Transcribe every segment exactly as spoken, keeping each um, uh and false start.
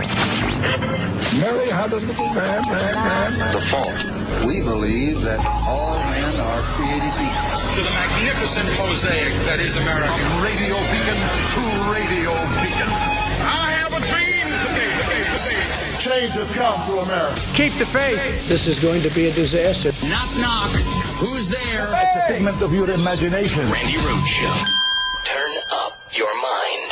Mary had a little man, man, man. The fault. We believe that all men are created equal. To the magnificent mosaic that is America. From radio beacon to radio beacon. I have a dream today, today, today. Change has come to America. Keep the faith. This is going to be a disaster. Knock, knock. Who's there? It's a figment of your imagination. Randy Rhoads Show. Turn up your mind.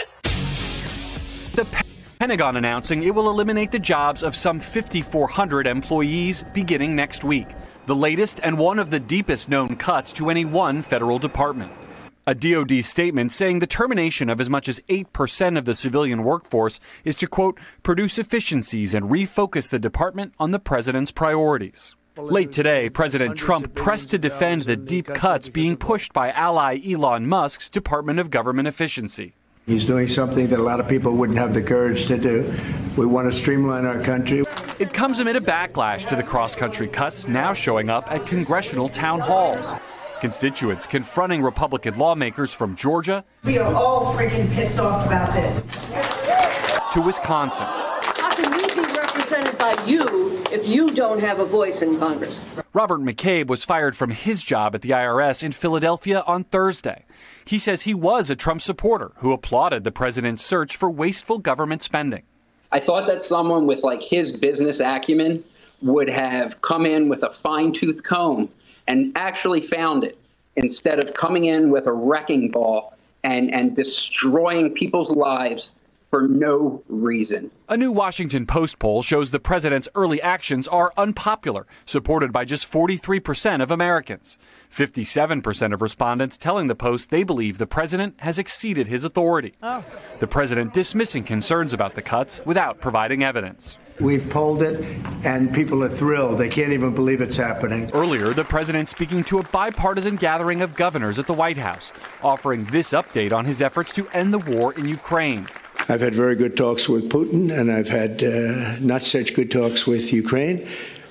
The Pentagon announcing it will eliminate the jobs of some five thousand four hundred employees beginning next week. The latest and one of the deepest known cuts to any one federal department. A D O D statement saying the termination of as much as eight percent of the civilian workforce is to, quote, produce efficiencies and refocus the department on the president's priorities. Late today, President Trump pressed to defend the deep cuts being pushed by ally Elon Musk's Department of Government Efficiency. He's doing something that a lot of people wouldn't have the courage to do. We want to streamline our country. It comes amid a backlash to the cross-country cuts now showing up at congressional town halls. Constituents confronting Republican lawmakers from Georgia. We are all freaking pissed off about this. To Wisconsin. How can we be represented by you if you don't have a voice in Congress? Robert McCabe was fired from his job at the I R S in Philadelphia on Thursday. He says he was a Trump supporter who applauded the president's search for wasteful government spending. I thought that someone with like his business acumen would have come in with a fine-tooth comb and actually found it, instead of coming in with a wrecking ball and, and destroying people's lives for no reason. A new Washington Post poll shows the president's early actions are unpopular, supported by just forty-three percent of Americans. fifty-seven percent of respondents telling the Post they believe the president has exceeded his authority. Oh. The president dismissing concerns about the cuts without providing evidence. We've polled it, and people are thrilled. They can't even believe it's happening. Earlier, the president speaking to a bipartisan gathering of governors at the White House, offering this update on his efforts to end the war in Ukraine. I've had very good talks with Putin, and I've had uh, not such good talks with Ukraine.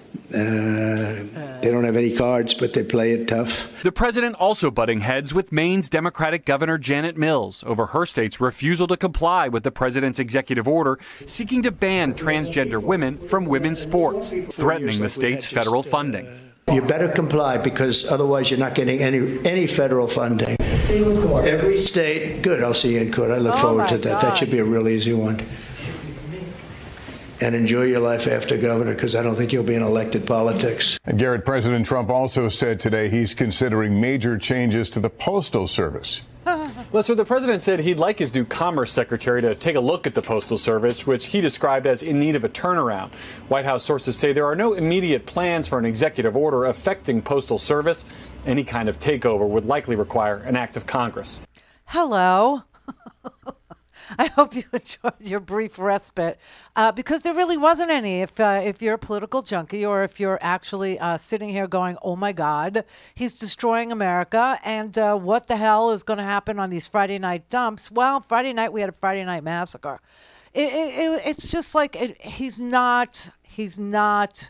Uh, they don't have any cards, but they play it tough. The president also butting heads with Maine's Democratic Governor Janet Mills over her state's refusal to comply with the president's executive order seeking to ban transgender women from women's sports, threatening the state's federal funding. You better comply, because otherwise you're not getting any any federal funding. See you in court. Every state, good, I'll see you in court. I look oh forward to that. God. That should be a real easy one. And enjoy your life after governor, because I don't think you'll be in elected politics. And Garrett, President Trump also said today he's considering major changes to the Postal Service. Lester, the president said he'd like his new Commerce Secretary to take a look at the Postal Service, which he described as in need of a turnaround. White House sources say there are no immediate plans for an executive order affecting Postal Service. Any kind of takeover would likely require an act of Congress. Hello. I hope you enjoyed your brief respite, uh, because there really wasn't any. If uh, if you're a political junkie, or if you're actually uh, sitting here going, oh, my God, he's destroying America, and uh, what the hell is going to happen on these Friday night dumps? Well, Friday night we had a Friday night massacre. It, it, it, it's just like it, he's not he's not.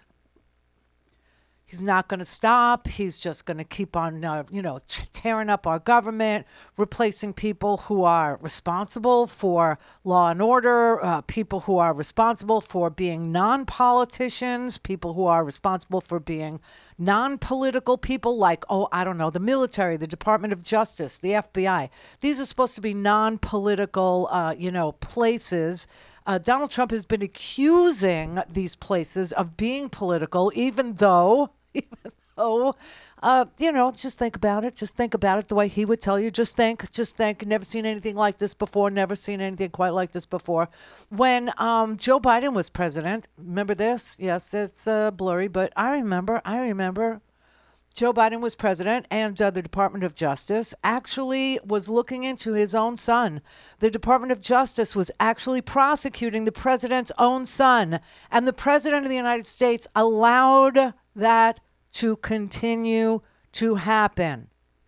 He's not going to stop. He's just going to keep on, uh, you know, tearing up our government, replacing people who are responsible for law and order, uh, people who are responsible for being non-politicians, people who are responsible for being non-political people like, oh, I don't know, the military, the Department of Justice, the F B I. These are supposed to be non-political, uh, you know, places. Uh, Donald Trump has been accusing these places of being political, even though, even though, uh, you know, just think about it. Just think about it the way he would tell you. Just think, just think. Never seen anything like this before. Never seen anything quite like this before. When um, Joe Biden was president, remember this? Yes, it's uh, blurry, but I remember, I remember. Joe Biden was president, and uh, the Department of Justice actually was looking into his own son. The Department of Justice was actually prosecuting the president's own son, and the president of the United States allowed that to continue to happen.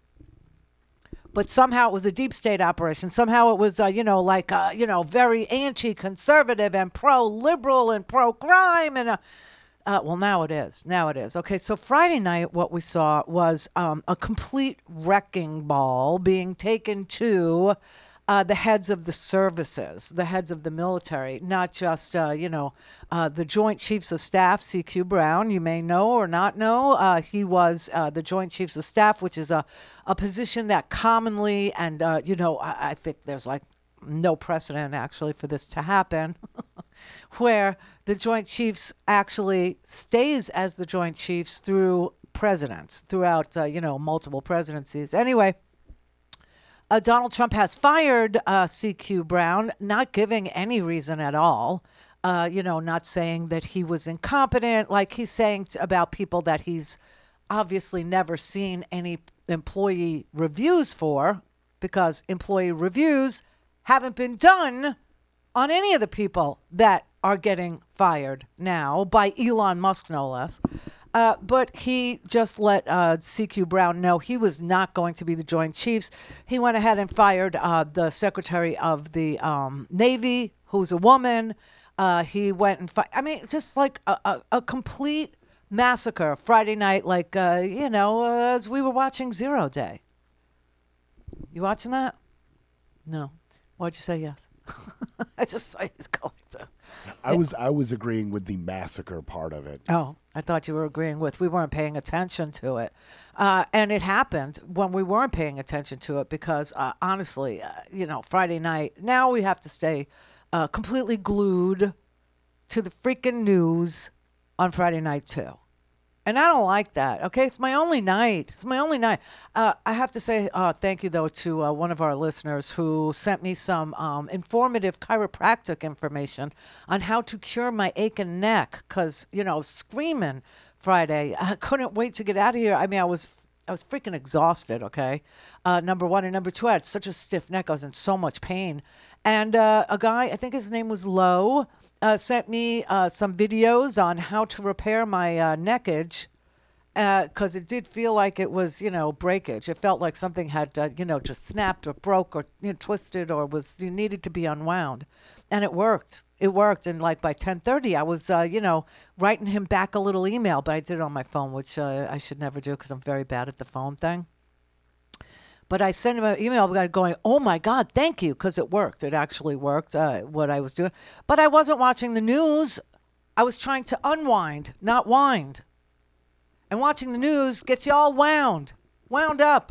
But somehow it was a deep state operation. Somehow it was, uh, you know, like, uh, you know, very anti-conservative and pro-liberal and pro-crime and uh, Uh, well, now it is. Now it is. Okay, so Friday night, what we saw was um, a complete wrecking ball being taken to uh, the heads of the services, the heads of the military, not just, uh, you know, uh, the Joint Chiefs of Staff, C Q Brown, you may know or not know. Uh, he was uh, the Joint Chiefs of Staff, which is a, a position that commonly, and, uh, you know, I, I think there's like no precedent actually for this to happen, where the Joint Chiefs actually stays as the Joint Chiefs through presidents, throughout, uh, you know, multiple presidencies. Anyway, Uh, Donald Trump has fired uh, C Q Brown, not giving any reason at all. Uh, you know, not saying that he was incompetent, like he's saying t- about people that he's obviously never seen any employee reviews for, because employee reviews haven't been done on any of the people that are getting fired now by Elon Musk, no less. Uh, but he just let uh, C Q Brown know he was not going to be the Joint Chiefs. He went ahead and fired uh, the Secretary of the um, Navy, who's a woman. Uh, he went and fi- I mean, just like a, a, a complete massacre Friday night, like, uh, you know, uh, as we were watching Zero Day. You watching that? No. Why'd you say yes? I just saw you go like that. I was I was agreeing with the massacre part of it. Oh, I thought you were agreeing with we weren't paying attention to it. Uh, and it happened when we weren't paying attention to it because, uh, honestly, uh, you know, Friday night, now we have to stay uh, completely glued to the freaking news on Friday night, too. And I don't like that, okay? It's my only night. It's my only night. Uh, I have to say uh, thank you, though, to uh, one of our listeners who sent me some um, informative chiropractic information on how to cure my aching neck because, you know, screaming Friday. I couldn't wait to get out of here. I mean, I was I was freaking exhausted, okay? Uh, number one. And number two, I had such a stiff neck. I was in so much pain. And uh, a guy, I think his name was Lowe, uh, sent me uh, some videos on how to repair my uh, neckage because uh, it did feel like it was, you know, breakage. It felt like something had, uh, you know, just snapped or broke or you know, twisted or was you needed to be unwound. And it worked. It worked. And like by ten thirty, I was, uh, you know, writing him back a little email, but I did it on my phone, which uh, I should never do because I'm very bad at the phone thing. But I sent him an email going, oh, my God, thank you, because it worked. It actually worked, uh, what I was doing. But I wasn't watching the news. I was trying to unwind, not wind. And watching the news gets you all wound, wound up.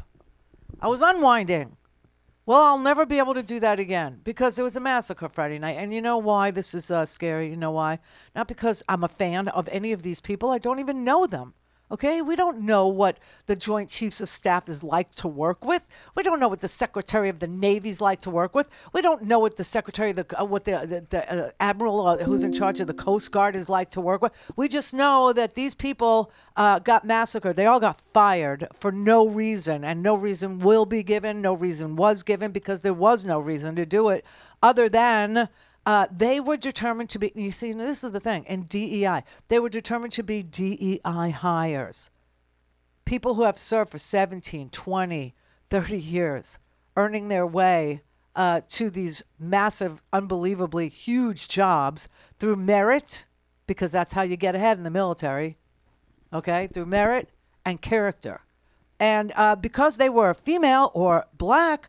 I was unwinding. Well, I'll never be able to do that again because there was a massacre Friday night. And you know why this is uh, scary? You know why? Not because I'm a fan of any of these people. I don't even know them. Okay, we don't know what the Joint Chiefs of Staff is like to work with. We don't know what the Secretary of the Navy is like to work with. We don't know what the Secretary of the uh, what the, the, the uh, Admiral uh, who's in charge of the Coast Guard is like to work with. We just know that these people uh, got massacred. They all got fired for no reason, and no reason will be given. No reason was given because there was no reason to do it other than. Uh, they were determined to be, you see, this is the thing, in D E I, they were determined to be D E I hires. People who have served for seventeen, twenty, thirty years, earning their way uh, to these massive, unbelievably huge jobs through merit, because that's how you get ahead in the military, okay, through merit and character. And uh, because they were female or black,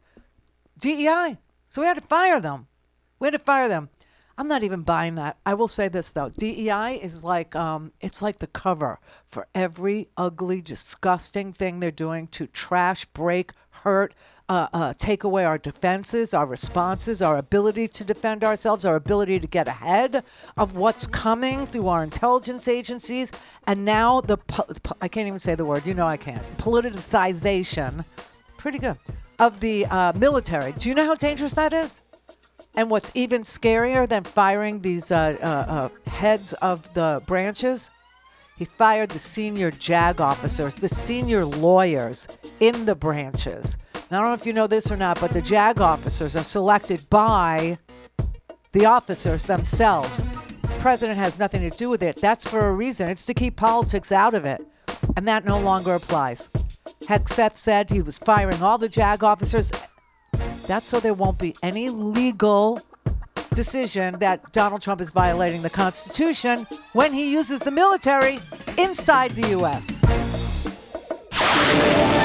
D E I, so we had to fire them. We had to fire them. I'm not even buying that. I will say this, though. D E I is like, um, it's like the cover for every ugly, disgusting thing they're doing to trash, break, hurt, uh, uh, take away our defenses, our responses, our ability to defend ourselves, our ability to get ahead of what's coming through our intelligence agencies. And now the, po- I can't even say the word. You know I can't. Politicization, pretty good, of the uh, military. Do you know how dangerous that is? And what's even scarier than firing these uh, uh, uh, heads of the branches, he fired the senior JAG officers, the senior lawyers in the branches. Now, I don't know if you know this or not, but the JAG officers are selected by the officers themselves. The president has nothing to do with it. That's for a reason. It's to keep politics out of it. And that no longer applies. Hegseth said he was firing all the JAG officers. That's so there won't be any legal decision that Donald Trump is violating the Constitution when he uses the military inside the U S